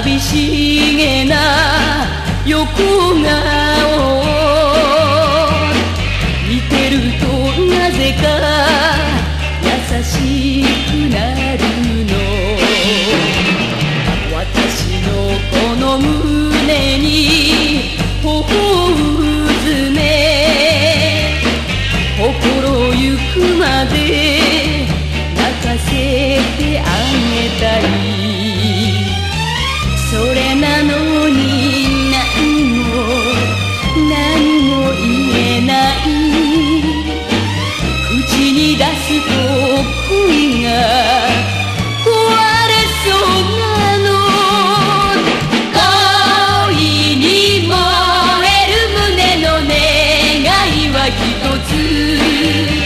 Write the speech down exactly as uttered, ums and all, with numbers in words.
寂しげな横顔見てるとなぜか優しくなるの。私のこの胸に頬をうずめ、心ゆくまで泣かせてあげたい。それなのに何も何も言えない。口に出すと恋が壊れそうなの。恋に燃える胸の願いは一つ。